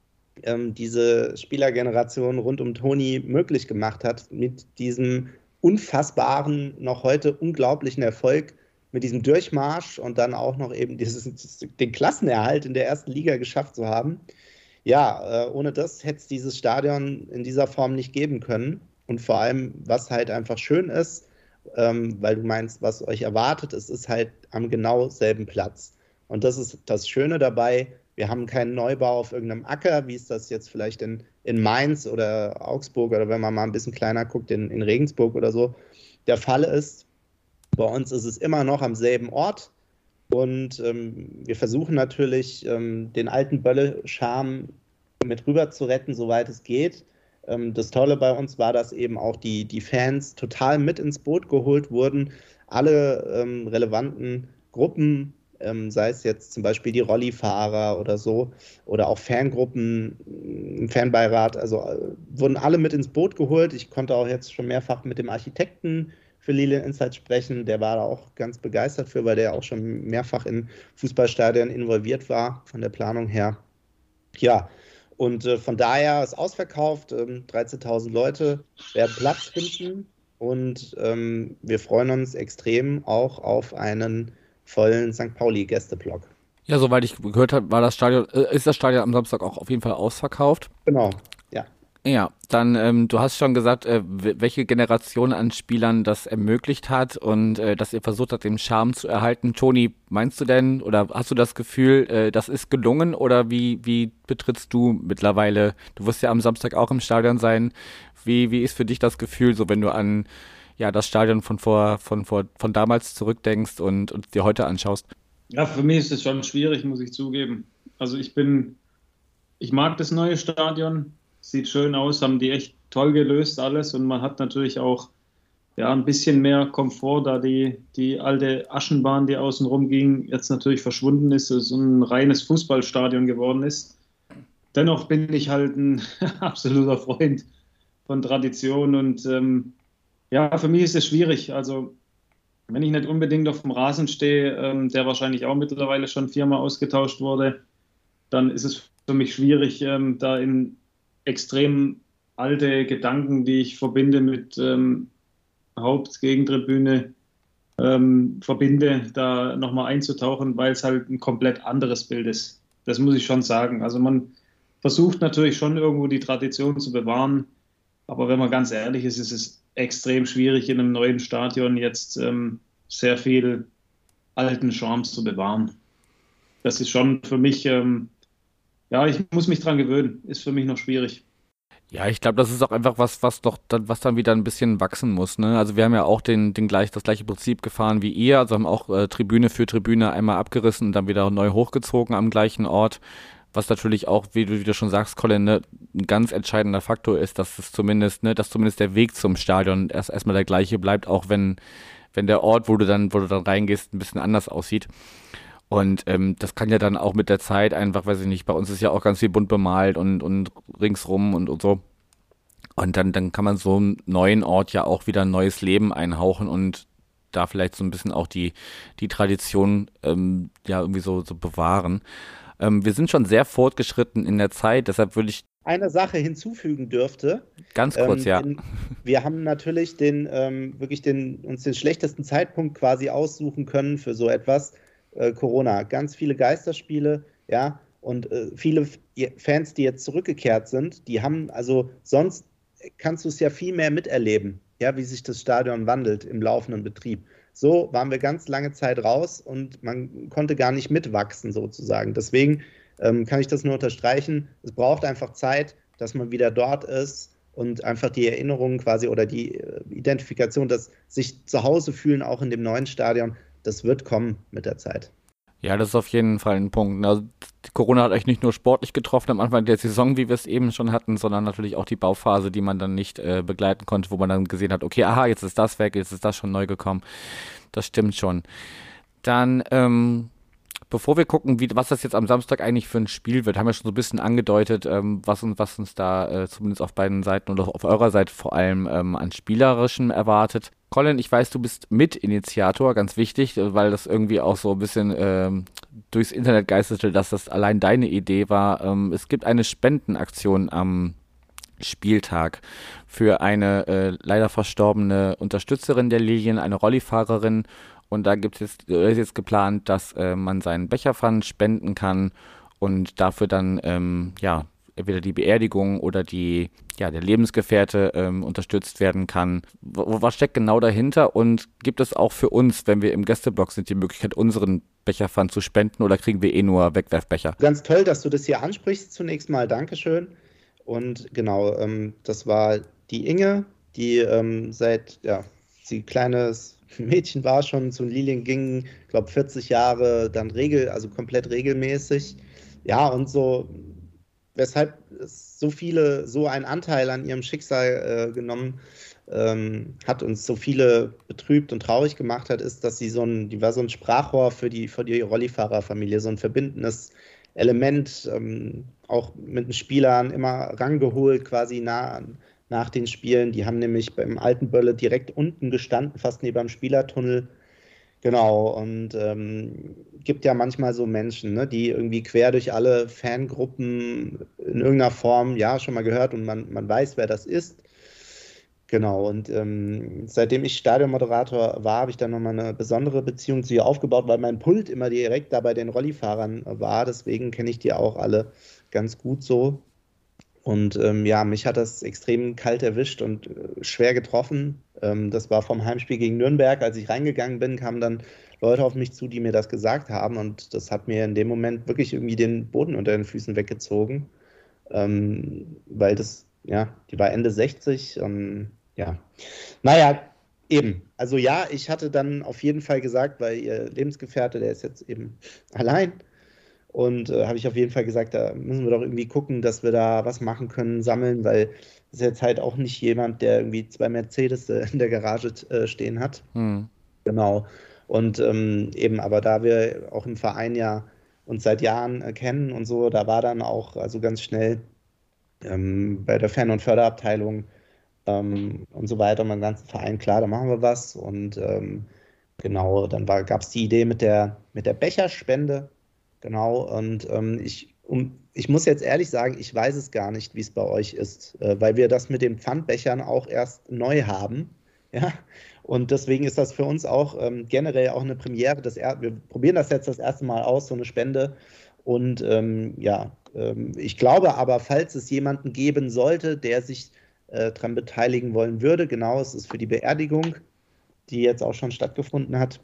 diese Spielergeneration rund um Toni möglich gemacht hat, mit diesem unfassbaren, noch heute unglaublichen Erfolg, mit diesem Durchmarsch und dann auch noch eben den Klassenerhalt in der ersten Liga geschafft zu haben. Ja, ohne das hätte es dieses Stadion in dieser Form nicht geben können. Und vor allem, was halt einfach schön ist, weil du meinst, was euch erwartet, es ist halt am genau selben Platz. Und das ist das Schöne dabei. Wir haben keinen Neubau auf irgendeinem Acker, wie es das jetzt vielleicht in Mainz oder Augsburg oder wenn man mal ein bisschen kleiner guckt, in Regensburg oder so der Fall ist. Bei uns ist es immer noch am selben Ort. Und wir versuchen natürlich, den alten Bölle-Charme mit rüber zu retten, soweit es geht. Das Tolle bei uns war, dass eben auch die Fans total mit ins Boot geholt wurden. Alle relevanten Gruppen, sei es jetzt zum Beispiel die Rollifahrer oder so, oder auch Fangruppen im Fanbeirat, also wurden alle mit ins Boot geholt. Ich konnte auch jetzt schon mehrfach mit dem Architekten für Lilian Insight sprechen. Der war da auch ganz begeistert für, weil der auch schon mehrfach in Fußballstadien involviert war, von der Planung her. Ja, und von daher ist ausverkauft. 13.000 Leute werden Platz finden und wir freuen uns extrem auch auf einen vollen St. Pauli-Gästeblock. Ja, soweit ich gehört habe, ist das Stadion am Samstag auch auf jeden Fall ausverkauft. Genau, ja. Ja, dann, du hast schon gesagt, welche Generation an Spielern das ermöglicht hat und dass ihr versucht habt, den Charme zu erhalten. Toni, meinst du denn oder hast du das Gefühl, das ist gelungen oder wie betrittst du mittlerweile? Du wirst ja am Samstag auch im Stadion sein. Wie ist für dich das Gefühl, so wenn du an das Stadion von damals zurückdenkst und dir heute anschaust? Ja, für mich ist es schon schwierig, muss ich zugeben. Also ich mag das neue Stadion. Sieht schön aus, haben die echt toll gelöst alles und man hat natürlich auch ein bisschen mehr Komfort, da die alte Aschenbahn, die außen rum ging, jetzt natürlich verschwunden ist, es ein reines Fußballstadion geworden ist. Dennoch bin ich halt ein absoluter Freund von Tradition und für mich ist es schwierig. Also wenn ich nicht unbedingt auf dem Rasen stehe, der wahrscheinlich auch mittlerweile schon 4-mal ausgetauscht wurde, dann ist es für mich schwierig, da in extrem alte Gedanken, die ich verbinde mit Hauptgegentribüne, verbinde, da nochmal einzutauchen, weil es halt ein komplett anderes Bild ist. Das muss ich schon sagen. Also man versucht natürlich schon irgendwo die Tradition zu bewahren, aber wenn man ganz ehrlich ist, ist es extrem schwierig, in einem neuen Stadion jetzt sehr viel alten Charme zu bewahren. Das ist schon für mich, ja, ich muss mich dran gewöhnen, ist für mich noch schwierig. Ja, ich glaube, das ist auch einfach was dann wieder ein bisschen wachsen muss, ne? Also wir haben ja auch das gleiche Prinzip gefahren wie ihr, also haben auch Tribüne für Tribüne einmal abgerissen und dann wieder neu hochgezogen am gleichen Ort. Was natürlich auch, wie du schon sagst, Colin, ne, ein ganz entscheidender Faktor ist, dass dass zumindest der Weg zum Stadion erstmal der gleiche bleibt, auch wenn der Ort, wo du dann reingehst, ein bisschen anders aussieht. Und das kann ja dann auch mit der Zeit einfach, weiß ich nicht, bei uns ist ja auch ganz viel bunt bemalt und ringsrum und so. Und dann kann man so einem neuen Ort ja auch wieder ein neues Leben einhauchen und da vielleicht so ein bisschen auch die Tradition ja irgendwie so bewahren. Wir sind schon sehr fortgeschritten in der Zeit, deshalb würde ich Eine Sache hinzufügen dürfte. ganz kurz, ja. Wir haben natürlich uns den schlechtesten Zeitpunkt quasi aussuchen können für so etwas. Corona. Ganz viele Geisterspiele, ja, und viele Fans, die jetzt zurückgekehrt sind, die haben, also sonst kannst du es ja viel mehr miterleben, ja, wie sich das Stadion wandelt im laufenden Betrieb. So waren wir ganz lange Zeit raus und man konnte gar nicht mitwachsen sozusagen. Deswegen kann ich das nur unterstreichen. Es braucht einfach Zeit, dass man wieder dort ist und einfach die Erinnerungen quasi oder die Identifikation, das sich zu Hause fühlen, auch in dem neuen Stadion, das wird kommen mit der Zeit. Ja, das ist auf jeden Fall ein Punkt. Also Corona hat euch nicht nur sportlich getroffen am Anfang der Saison, wie wir es eben schon hatten, sondern natürlich auch die Bauphase, die man dann nicht begleiten konnte, wo man dann gesehen hat, okay, aha, jetzt ist das weg, jetzt ist das schon neu gekommen. Das stimmt schon. Dann, bevor wir gucken, was das jetzt am Samstag eigentlich für ein Spiel wird, haben wir schon so ein bisschen angedeutet, was uns da zumindest auf beiden Seiten oder auf eurer Seite vor allem an Spielerischem erwartet. Colin, ich weiß, du bist Mitinitiator, ganz wichtig, weil das irgendwie auch so ein bisschen durchs Internet geisterte, dass das allein deine Idee war. Es gibt eine Spendenaktion am Spieltag für eine leider verstorbene Unterstützerin der Lilien, eine Rollifahrerin. Und da ist jetzt geplant, dass man seinen Becherpfand spenden kann und dafür dann ja entweder die Beerdigung oder der Lebensgefährte unterstützt werden kann. Was steckt genau dahinter und gibt es auch für uns, wenn wir im Gästeblock sind, die Möglichkeit, unseren Becherpfand zu spenden oder kriegen wir nur Wegwerfbecher? Ganz toll, dass du das hier ansprichst. Zunächst mal Dankeschön. Und genau, das war die Inge, die sie kleines Mädchen war, schon zu Lilien ging, ich glaube 40 Jahre, dann also komplett regelmäßig. Ja, und so, weshalb so einen Anteil an ihrem Schicksal genommen hat und so viele betrübt und traurig gemacht hat, ist, dass die war so ein Sprachrohr für die Rollifahrerfamilie, so ein verbindendes Element, auch mit den Spielern immer rangeholt, quasi nach den Spielen. Die haben nämlich beim alten Bölle direkt unten gestanden, fast neben dem Spielertunnel. Genau, und gibt ja manchmal so Menschen, ne, die irgendwie quer durch alle Fangruppen in irgendeiner Form, ja, schon mal gehört und man weiß, wer das ist. Genau, und seitdem ich Stadionmoderator war, habe ich dann nochmal eine besondere Beziehung zu ihr aufgebaut, weil mein Pult immer direkt da bei den Rollifahrern war. Deswegen kenne ich die auch alle ganz gut so. Und ja, mich hat das extrem kalt erwischt und schwer getroffen. Das war vom Heimspiel gegen Nürnberg. Als ich reingegangen bin, kamen dann Leute auf mich zu, die mir das gesagt haben. Und das hat mir in dem Moment wirklich irgendwie den Boden unter den Füßen weggezogen. Weil die war Ende 60. Ja, naja, eben. Also ja, ich hatte dann auf jeden Fall gesagt, weil ihr Lebensgefährte, der ist jetzt eben allein. Und habe ich auf jeden Fall gesagt, da müssen wir doch irgendwie gucken, dass wir da was machen können, sammeln, weil das ist jetzt halt auch nicht jemand, der irgendwie 2 Mercedes in der Garage stehen hat. Genau. Und eben, aber da wir auch im Verein ja uns seit Jahren kennen und so, da war dann auch also ganz schnell bei der Fan- und Förderabteilung und so weiter, mein ganzen Verein, klar, da machen wir was. Und genau, dann gab es die Idee mit der Becherspende. Genau, und ich muss jetzt ehrlich sagen, ich weiß es gar nicht, wie es bei euch ist, weil wir das mit den Pfandbechern auch erst neu haben. Ja? Und deswegen ist das für uns auch generell auch eine Premiere. Wir probieren das jetzt das erste Mal aus, so eine Spende. Und ich glaube aber, falls es jemanden geben sollte, der sich daran beteiligen wollen würde, genau, es ist für die Beerdigung, die jetzt auch schon stattgefunden hat.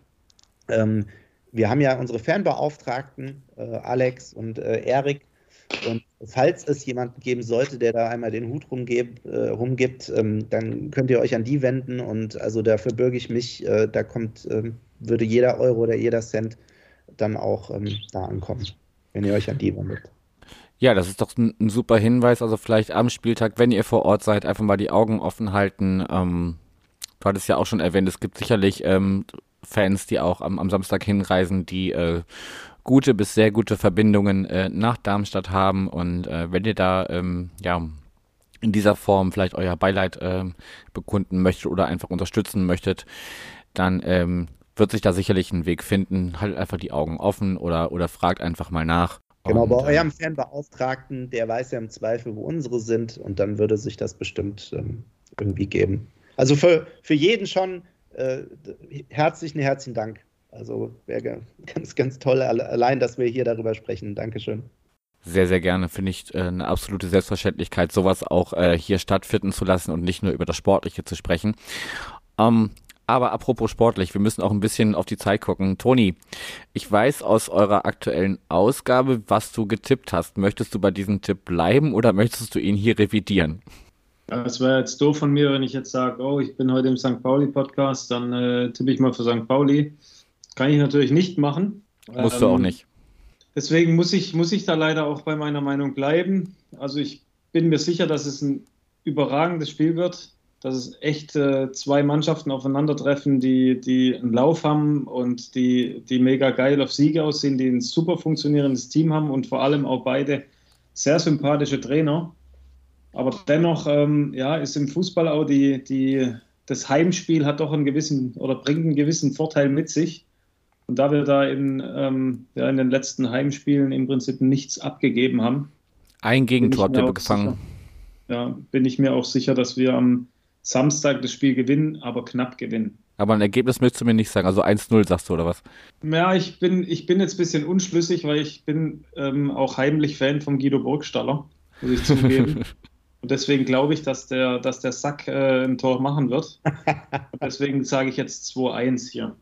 Wir haben ja unsere Fanbeauftragten, Alex und Erik. Und falls es jemanden geben sollte, der da einmal den Hut rumgibt, dann könnt ihr euch an die wenden. Und also dafür bürge ich mich, würde jeder Euro oder jeder Cent dann auch da ankommen, wenn ihr euch an die wendet. Ja, das ist doch ein super Hinweis. Also vielleicht am Spieltag, wenn ihr vor Ort seid, einfach mal die Augen offen halten. Du hattest ja auch schon erwähnt, es gibt sicherlich Fans, die auch am Samstag hinreisen, die gute bis sehr gute Verbindungen nach Darmstadt haben. Und wenn ihr da in dieser Form vielleicht euer Beileid bekunden möchtet oder einfach unterstützen möchtet, dann wird sich da sicherlich ein Weg finden. Haltet einfach die Augen offen oder fragt einfach mal nach. Genau, bei eurem Fanbeauftragten, der weiß ja im Zweifel, wo unsere sind, und dann würde sich das bestimmt irgendwie geben. Also für jeden schon herzlichen Dank. Also wäre ganz, ganz toll, allein, dass wir hier darüber sprechen. Dankeschön. Sehr, sehr gerne. Finde ich eine absolute Selbstverständlichkeit, sowas auch hier stattfinden zu lassen und nicht nur über das Sportliche zu sprechen. Aber apropos sportlich, wir müssen auch ein bisschen auf die Zeit gucken. Toni, ich weiß aus eurer aktuellen Ausgabe, was du getippt hast. Möchtest du bei diesem Tipp bleiben oder möchtest du ihn hier revidieren? Es wäre jetzt doof von mir, wenn ich jetzt sage, ich bin heute im St. Pauli-Podcast, dann tippe ich mal für St. Pauli. Kann ich natürlich nicht machen. Musst du auch nicht. Deswegen muss ich da leider auch bei meiner Meinung bleiben. Also ich bin mir sicher, dass es ein überragendes Spiel wird, dass es echt zwei Mannschaften aufeinandertreffen, die einen Lauf haben und die mega geil auf Siege aussehen, die ein super funktionierendes Team haben und vor allem auch beide sehr sympathische Trainer. Aber dennoch ist im Fußball auch das Heimspiel hat doch bringt einen gewissen Vorteil mit sich. Und da wir da in den letzten Heimspielen im Prinzip nichts abgegeben haben. Ein Gegentor habt ihr gefangen. Bin ich mir auch sicher, dass wir am Samstag das Spiel gewinnen, aber knapp gewinnen. Aber ein Ergebnis möchtest du mir nicht sagen, also 1-0 sagst du, oder was? Ja, ich bin jetzt ein bisschen unschlüssig, weil ich bin auch heimlich Fan von Guido Burgstaller, muss ich zugeben. Und deswegen glaube ich, dass der Sack ein Tor machen wird. Und deswegen sage ich jetzt 2-1 hier.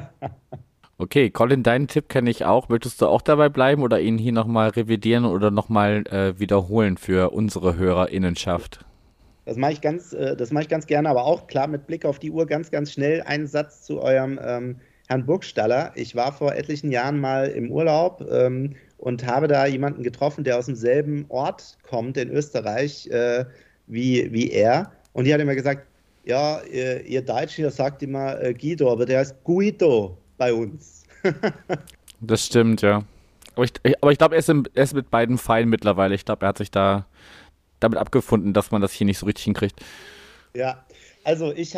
Okay, Colin, deinen Tipp kenne ich auch. Möchtest du auch dabei bleiben oder ihn hier nochmal revidieren oder nochmal wiederholen für unsere HörerInnenschaft? Das mache ich ganz gerne, aber auch klar mit Blick auf die Uhr ganz, ganz schnell einen Satz zu eurem Herrn Burgstaller. Ich war vor etlichen Jahren mal im Urlaub und habe da jemanden getroffen, der aus demselben Ort kommt in Österreich wie er. Und die hat immer gesagt, ja, ihr Deutschen, ihr sagt immer Guido, aber der heißt Guido bei uns. Das stimmt, ja. Aber ich glaube, er ist mit beiden fein mittlerweile. Ich glaube, er hat sich da damit abgefunden, dass man das hier nicht so richtig hinkriegt. Ja, also ich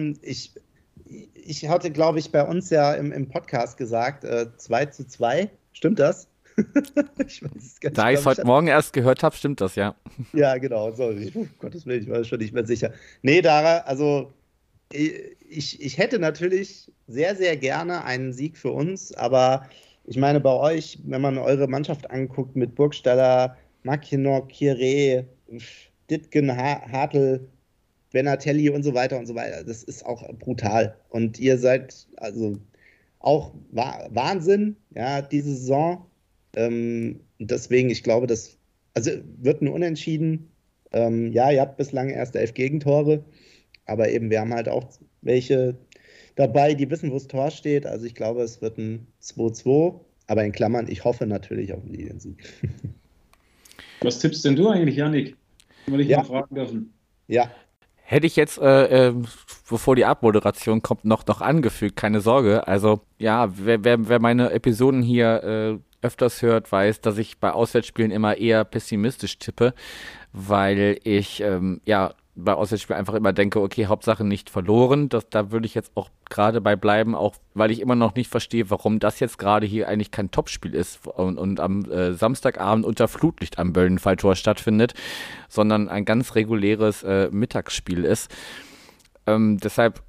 hatte, glaube ich, bei uns ja im Podcast gesagt, 2-2. Stimmt das? Ich weiß es gar nicht. Da ich es heute Morgen erst gehört habe, stimmt das, ja. Ja, genau. Sorry. Gottes Willen, ich war schon nicht mehr sicher. Nee, Dara, also ich hätte natürlich sehr, sehr gerne einen Sieg für uns, aber ich meine, bei euch, wenn man eure Mannschaft anguckt mit Burgstaller, Mackinock, Kire, Dittgen, Hartl, Benatelli und so weiter, das ist auch brutal. Und ihr seid also auch Wahnsinn, ja, diese Saison. Deswegen, ich glaube, das wird ein Unentschieden. Ja, ihr habt bislang erst 11 Gegentore, aber eben, wir haben halt auch welche dabei, die wissen, wo das Tor steht. Also ich glaube, es wird ein 2-2, aber in Klammern, ich hoffe natürlich auf einen Liniensieg. Was tippst denn du eigentlich, Yannick? Wenn ich mal fragen dürfen. Ja. Hätte ich jetzt, bevor die Abmoderation kommt, noch angefügt, keine Sorge. Also ja, wer meine Episoden hier öfters hört, weiß, dass ich bei Auswärtsspielen immer eher pessimistisch tippe, weil ich bei Auswärtsspielen einfach immer denke, okay, Hauptsache nicht verloren. Da würde ich jetzt auch gerade bei bleiben, auch weil ich immer noch nicht verstehe, warum das jetzt gerade hier eigentlich kein Topspiel ist und am Samstagabend unter Flutlicht am Böllenfalltor stattfindet, sondern ein ganz reguläres Mittagsspiel ist. Deshalb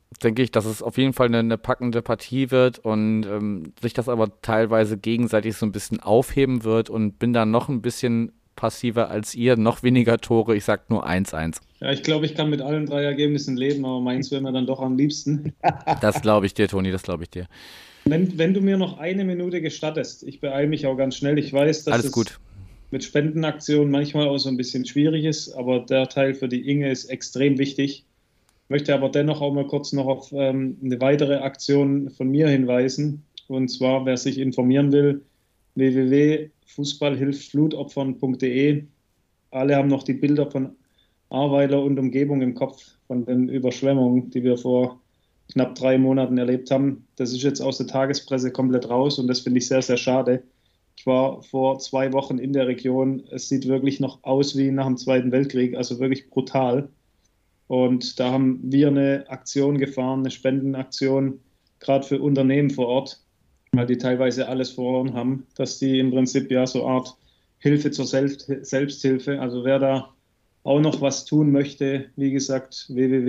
denke ich, dass es auf jeden Fall eine packende Partie wird und sich das aber teilweise gegenseitig so ein bisschen aufheben wird und bin da noch ein bisschen passiver als ihr, noch weniger Tore. Ich sag nur 1-1. Ja, ich glaube, ich kann mit allen 3 Ergebnissen leben, aber meins wäre mir dann doch am liebsten. Das glaube ich dir, Toni, das glaube ich dir. Wenn du mir noch 1 Minute gestattest, ich beeile mich auch ganz schnell. Ich weiß, dass Alles gut. Mit Spendenaktionen manchmal auch so ein bisschen schwierig ist, aber der Teil für die Inge ist extrem wichtig. Ich möchte aber dennoch auch mal kurz noch auf eine weitere Aktion von mir hinweisen. Und zwar, wer sich informieren will, www.fußballhilftflutopfern.de. Alle haben noch die Bilder von Ahrweiler und Umgebung im Kopf von den Überschwemmungen, die wir vor knapp 3 Monaten erlebt haben. Das ist jetzt aus der Tagespresse komplett raus und das finde ich sehr, sehr schade. Ich war vor 2 Wochen in der Region. Es sieht wirklich noch aus wie nach dem Zweiten Weltkrieg, also wirklich brutal. Und da haben wir eine Aktion gefahren, eine Spendenaktion, gerade für Unternehmen vor Ort, weil die teilweise alles verloren haben, dass die im Prinzip ja so eine Art Hilfe zur Selbsthilfe, also wer da auch noch was tun möchte, wie gesagt,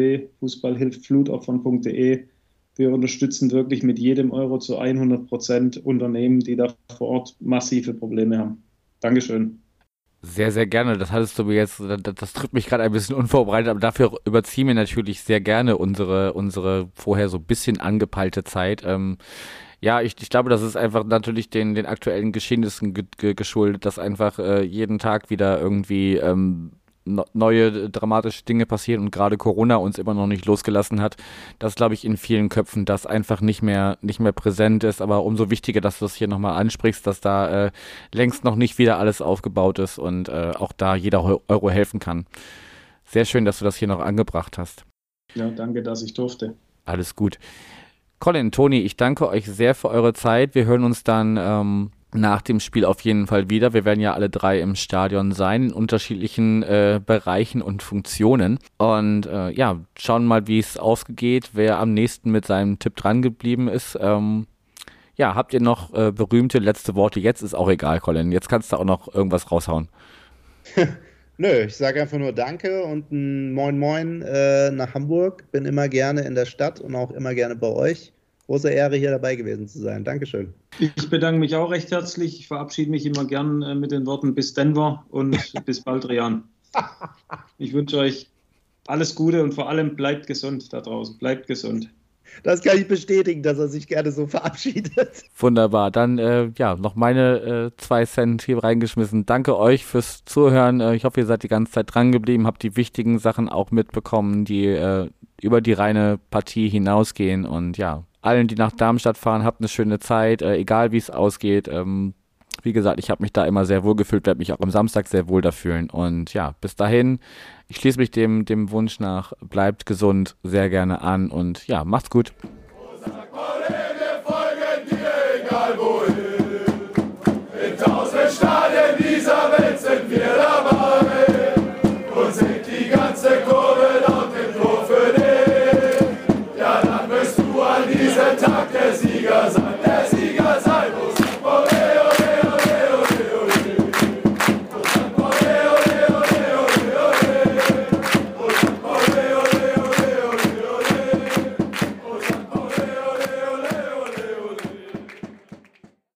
www.fußballhilftflutopfern.de. Wir unterstützen wirklich mit jedem Euro zu 100% Unternehmen, die da vor Ort massive Probleme haben. Dankeschön. Sehr, sehr gerne. Das hattest du mir jetzt, das trifft mich gerade ein bisschen unvorbereitet, aber dafür überziehen wir natürlich sehr gerne unsere vorher so ein bisschen angepeilte Zeit. Ja, ich glaube, das ist einfach natürlich den aktuellen Geschehnissen geschuldet, dass einfach jeden Tag wieder irgendwie neue dramatische Dinge passieren und gerade Corona uns immer noch nicht losgelassen hat. Das glaube ich in vielen Köpfen, das einfach nicht mehr präsent ist, aber umso wichtiger, dass du es hier nochmal ansprichst, dass da längst noch nicht wieder alles aufgebaut ist und auch da jeder Euro helfen kann. Sehr schön, dass du das hier noch angebracht hast. Ja, danke, dass ich durfte. Alles gut. Colin, Toni, ich danke euch sehr für eure Zeit. Wir hören uns dann nach dem Spiel auf jeden Fall wieder. Wir werden ja alle 3 im Stadion sein, in unterschiedlichen Bereichen und Funktionen. Und ja, schauen mal, wie es ausgeht, wer am nächsten mit seinem Tipp dran geblieben ist. Ja, habt ihr noch berühmte letzte Worte? Jetzt ist auch egal, Colin. Jetzt kannst du auch noch irgendwas raushauen. Nö, ich sage einfach nur Danke und ein Moin Moin nach Hamburg. Bin immer gerne in der Stadt und auch immer gerne bei euch. Große Ehre, hier dabei gewesen zu sein. Dankeschön. Ich bedanke mich auch recht herzlich. Ich verabschiede mich immer gern mit den Worten bis Denver und bis bald, Rian. Ich wünsche euch alles Gute und vor allem bleibt gesund da draußen. Bleibt gesund. Das kann ich bestätigen, dass er sich gerne so verabschiedet. Wunderbar. Dann ja, noch meine 2 Cent hier reingeschmissen. Danke euch fürs Zuhören. Ich hoffe, ihr seid die ganze Zeit dran geblieben, habt die wichtigen Sachen auch mitbekommen, die über die reine Partie hinausgehen. Und ja, allen, die nach Darmstadt fahren, habt eine schöne Zeit, egal wie es ausgeht. Wie gesagt, ich habe mich da immer sehr wohl gefühlt, werde mich auch am Samstag sehr wohl da fühlen. Und ja, bis dahin, ich schließe mich dem Wunsch nach, bleibt gesund, sehr gerne an und ja, macht's gut. Wir folgen dir, egal wohin. In 1000 Stadien dieser Welt sind wir da.